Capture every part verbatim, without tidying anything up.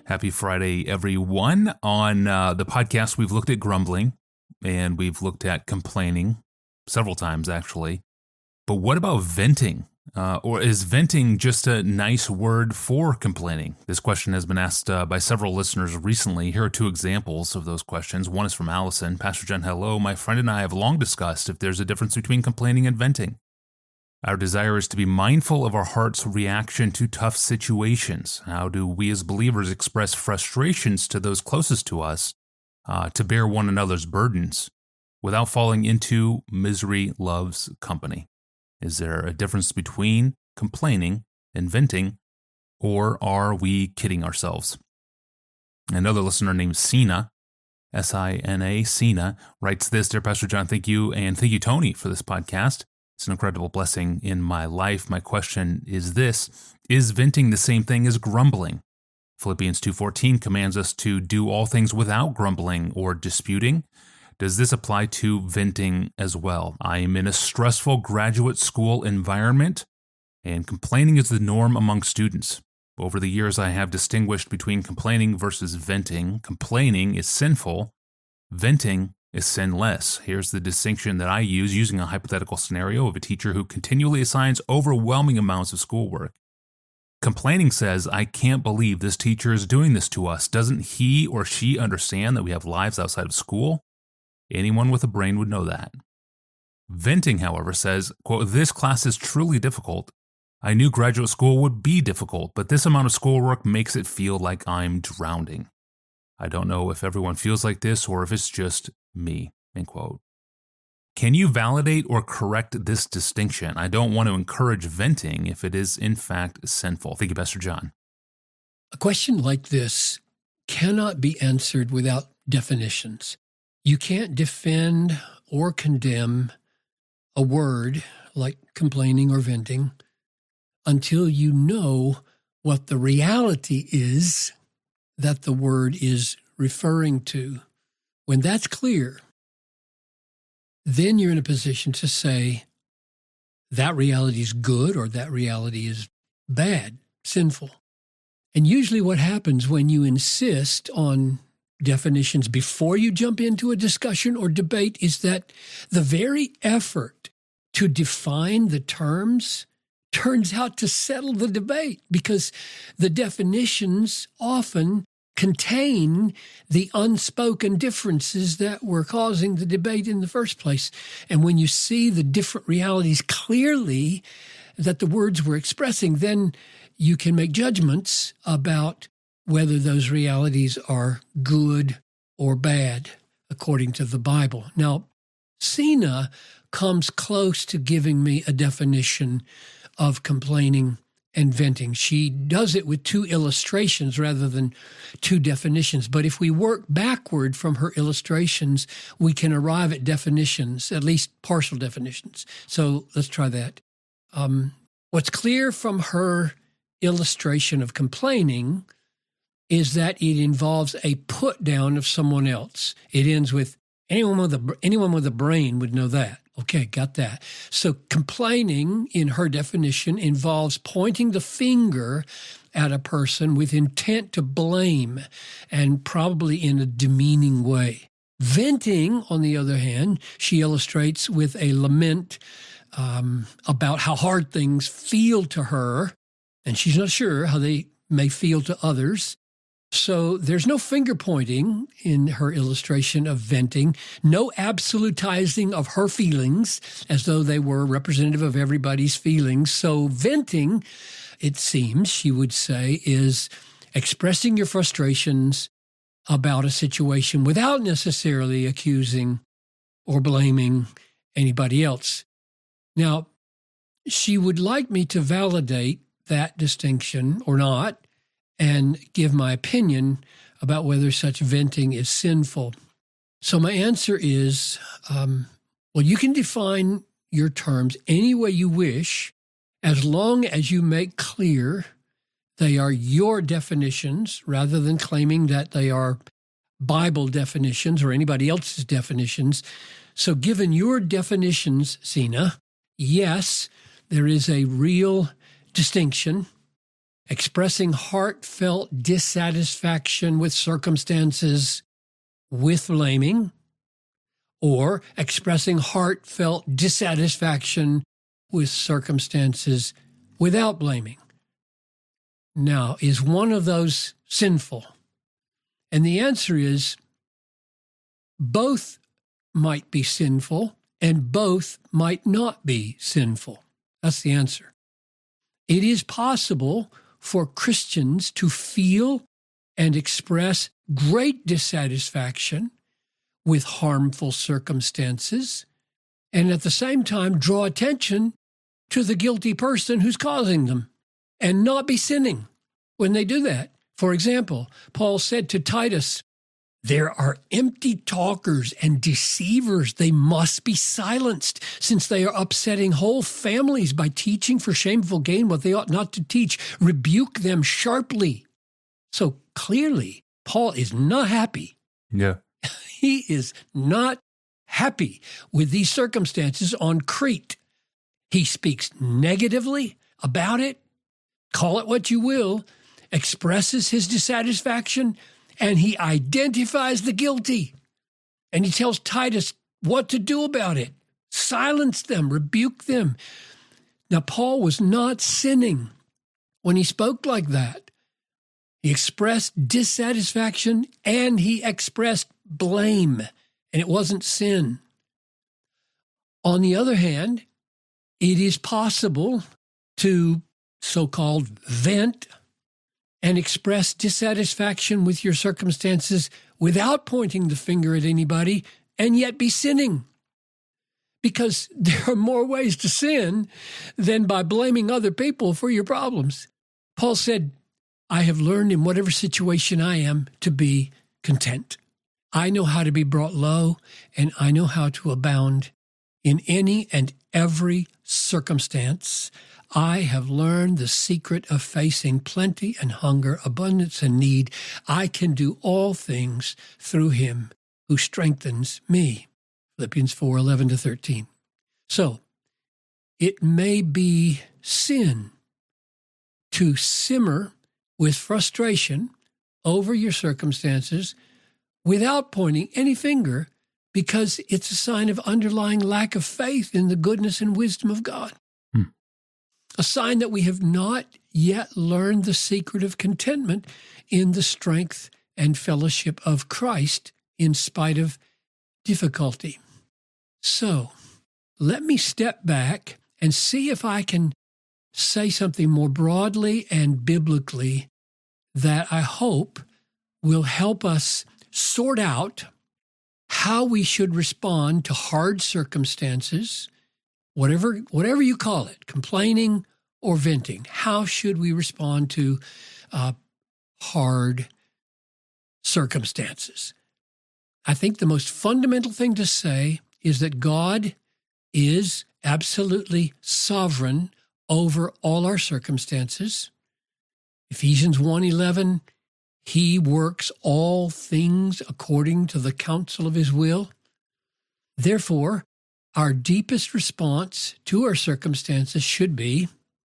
Happy Friday, everyone. On uh, the podcast, we've looked at grumbling and we've looked at complaining several times, actually. But what about venting? Uh, or is venting just a nice word for complaining? This question has been asked uh, by several listeners recently. Here are two examples of those questions. One is from Allison. Pastor Jen, hello. My friend and I have long discussed if there's a difference between complaining and venting. Our desire is to be mindful of our heart's reaction to tough situations. How do we as believers express frustrations to those closest to us uh, to bear one another's burdens without falling into misery loves company? Is there a difference between complaining and venting, or are we kidding ourselves? Another listener named Sina, S I N A, Sina, writes this, Dear Pastor John, thank you, and thank you, Tony, for this podcast. It's an incredible blessing in my life. My question is this: is venting the same thing as grumbling? Philippians two fourteen commands us to do all things without grumbling or disputing. Does this apply to venting as well? I am in a stressful graduate school environment, and complaining is the norm among students. Over the years, I have distinguished between complaining versus venting. Complaining is sinful. Venting is sinless. Here's the distinction that I use using a hypothetical scenario of a teacher who continually assigns overwhelming amounts of schoolwork. Complaining says, I can't believe this teacher is doing this to us. Doesn't he or she understand that we have lives outside of school? Anyone with a brain would know that. Venting, however, says, quote, this class is truly difficult. I knew graduate school would be difficult, but this amount of schoolwork makes it feel like I'm drowning. I don't know if everyone feels like this or if it's just me, end quote. Can you validate or correct this distinction? I don't want to encourage venting if it is in fact sinful. Thank you, Pastor John. A question like this cannot be answered without definitions. You can't defend or condemn a word like complaining or venting until you know what the reality is that the word is referring to. When that's clear, then you're in a position to say that reality is good or that reality is bad, sinful. And usually what happens when you insist on definitions before you jump into a discussion or debate is that the very effort to define the terms turns out to settle the debate because the definitions often contain the unspoken differences that were causing the debate in the first place. And when you see the different realities clearly that the words were expressing, then you can make judgments about whether those realities are good or bad according to the Bible. Now, Sina comes close to giving me a definition of complaining and venting. She does it with two illustrations rather than two definitions. But if we work backward from her illustrations, we can arrive at definitions, at least partial definitions. So let's try that. Um, what's clear from her illustration of complaining is that it involves a put down of someone else. It ends with anyone with a, anyone with a brain would know that. Okay, got that. So complaining, in her definition, involves pointing the finger at a person with intent to blame, and probably in a demeaning way. Venting, on the other hand, she illustrates with a lament um, about how hard things feel to her, and she's not sure how they may feel to others. So there's no finger pointing in her illustration of venting, no absolutizing of her feelings as though they were representative of everybody's feelings. So venting, it seems, she would say, is expressing your frustrations about a situation without necessarily accusing or blaming anybody else. Now, she would like me to validate that distinction or not, and give my opinion about whether such venting is sinful. So my answer is, um, well, you can define your terms any way you wish, as long as you make clear they are your definitions, rather than claiming that they are Bible definitions or anybody else's definitions. So given your definitions, Sina, yes, there is a real distinction expressing heartfelt dissatisfaction with circumstances with blaming, or expressing heartfelt dissatisfaction with circumstances without blaming. Now, is one of those sinful? And the answer is both might be sinful and both might not be sinful. That's the answer. It is possible for Christians to feel and express great dissatisfaction with harmful circumstances and at the same time draw attention to the guilty person who's causing them and not be sinning when they do that. For example, Paul said to Titus, "There are empty talkers and deceivers. They must be silenced, since they are upsetting whole families by teaching for shameful gain what they ought not to teach. Rebuke them sharply." So clearly, Paul is not happy. Yeah. He is not happy with these circumstances on Crete. He speaks negatively about it, call it what you will, expresses his dissatisfaction, and he identifies the guilty. And he tells Titus what to do about it. Silence them, rebuke them. Now, Paul was not sinning when he spoke like that. He expressed dissatisfaction and he expressed blame, and it wasn't sin. On the other hand, it is possible to so-called vent and express dissatisfaction with your circumstances without pointing the finger at anybody and yet be sinning. Because there are more ways to sin than by blaming other people for your problems. Paul said, "I have learned in whatever situation I am to be content. I know how to be brought low, and I know how to abound in any and every circumstance. I have learned the secret of facing plenty and hunger, abundance and need. I can do all things through him who strengthens me." Philippians four, eleven to thirteen. So, it may be sin to simmer with frustration over your circumstances without pointing any finger, because it's a sign of underlying lack of faith in the goodness and wisdom of God. Hmm. A sign that we have not yet learned the secret of contentment in the strength and fellowship of Christ in spite of difficulty. So, let me step back and see if I can say something more broadly and biblically that I hope will help us sort out how we should respond to hard circumstances, whatever whatever you call it, complaining or venting. How should we respond to uh, hard circumstances? I think the most fundamental thing to say is that God is absolutely sovereign over all our circumstances. Ephesians one eleven, he works all things according to the counsel of his will. Therefore, our deepest response to our circumstances should be,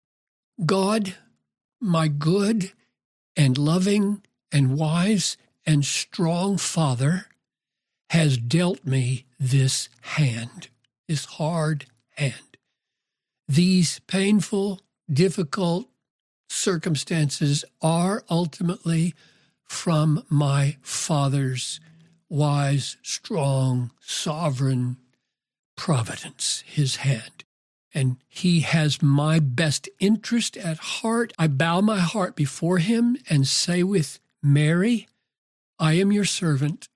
God, my good and loving and wise and strong Father, has dealt me this hand, this hard hand. These painful, difficult circumstances are ultimately from my Father's wise, strong, sovereign providence, his hand. And he has my best interest at heart. I bow my heart before him and say with Mary, I am your servant.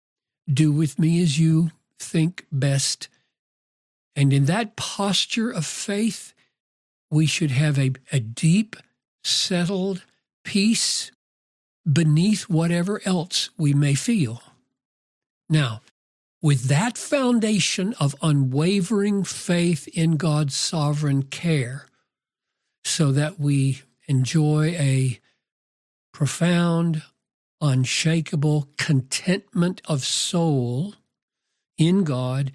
Do with me as you think best. And in that posture of faith, we should have a, a deep, settled peace beneath whatever else we may feel. Now, with that foundation of unwavering faith in God's sovereign care, so that we enjoy a profound, unshakable contentment of soul in God,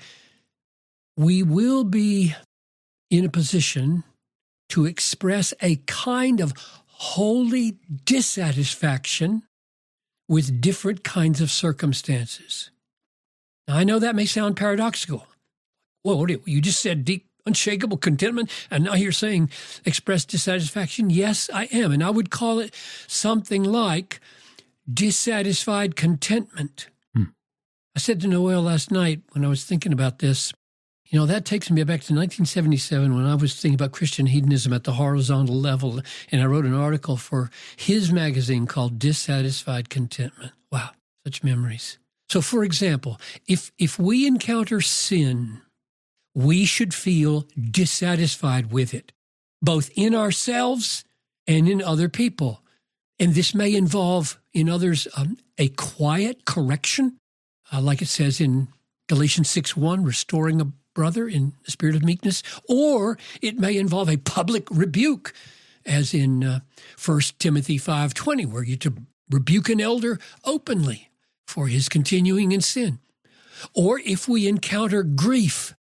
we will be in a position to express a kind of holy dissatisfaction with different kinds of circumstances. Now, I know that may sound paradoxical. Well, you just said deep, unshakable contentment, and now you're saying express dissatisfaction? Yes, I am, and I would call it something like dissatisfied contentment. Hmm. I said to Noel last night when I was thinking about this, you know, that takes me back to nineteen seventy-seven when I was thinking about Christian hedonism at the horizontal level, and I wrote an article for his magazine called Dissatisfied Contentment. Wow, such memories. So, for example, if if we encounter sin, we should feel dissatisfied with it, both in ourselves and in other people. And this may involve in others um, a quiet correction, uh, like it says in Galatians six one, restoring a brother in the spirit of meekness, or it may involve a public rebuke, as in uh, First Timothy five twenty, where you're to rebuke an elder openly for his continuing in sin. Or if we encounter grief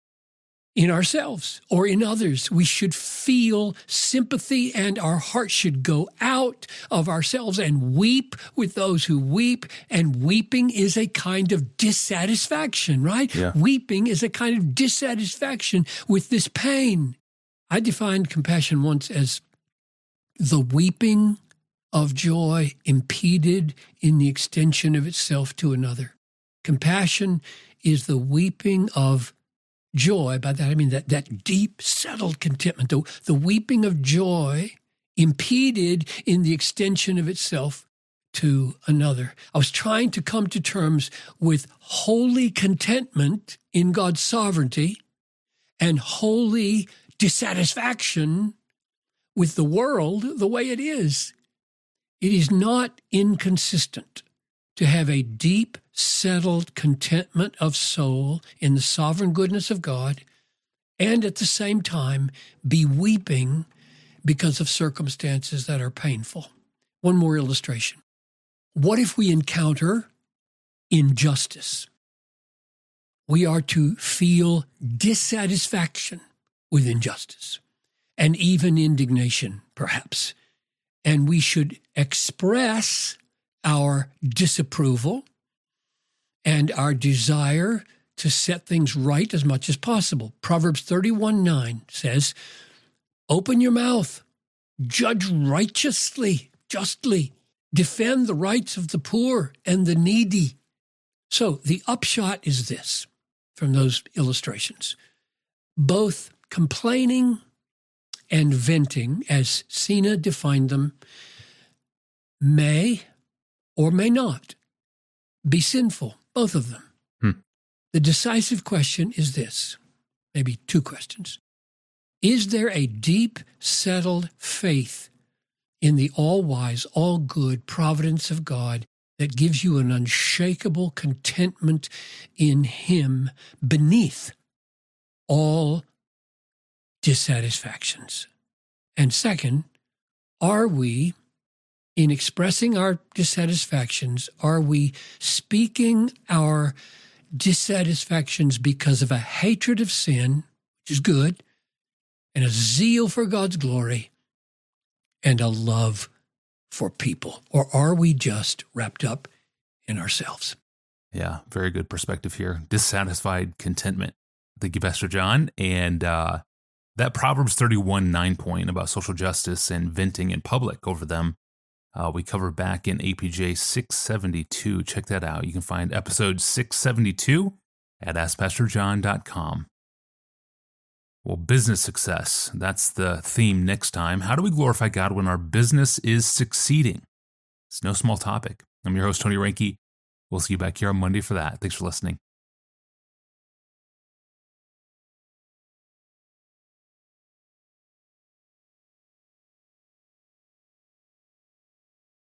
in ourselves or in others, we should feel sympathy, and our heart should go out of ourselves and weep with those who weep. And weeping is a kind of dissatisfaction, right? Yeah. Weeping is a kind of dissatisfaction with this pain. I defined compassion once as the weeping of joy impeded in the extension of itself to another. Compassion is the weeping of joy. By that I mean that, that deep, settled contentment, the, the weeping of joy impeded in the extension of itself to another. I was trying to come to terms with holy contentment in God's sovereignty and holy dissatisfaction with the world the way it is. It is not inconsistent to have a deep, settled contentment of soul in the sovereign goodness of God, and at the same time be weeping because of circumstances that are painful. One more illustration. What if we encounter injustice? We are to feel dissatisfaction with injustice, and even indignation, perhaps. And we should express our disapproval and our desire to set things right as much as possible. Proverbs thirty-one nine says, "Open your mouth, judge righteously, justly, defend the rights of the poor and the needy." So the upshot is this from those illustrations. Both complaining and venting, as Sina defined them, may or may not be sinful, both of them. Hmm. The decisive question is this, maybe two questions. Is there a deep, settled faith in the all-wise, all-good providence of God that gives you an unshakable contentment in Him beneath all dissatisfactions? And second, are we, in expressing our dissatisfactions, are we speaking our dissatisfactions because of a hatred of sin, which is good, and a zeal for God's glory, and a love for people? Or are we just wrapped up in ourselves? Yeah, very good perspective here. Dissatisfied contentment. Thank you, Pastor John. And uh, that Proverbs thirty-one nine point about social justice and venting in public over them, uh, we covered back in A P J six seventy-two. Check that out. You can find episode six seventy-two at ask pastor john dot com. Well, business success, that's the theme next time. How do we glorify God when our business is succeeding? It's no small topic. I'm your host, Tony Reinke. We'll see you back here on Monday for that. Thanks for listening.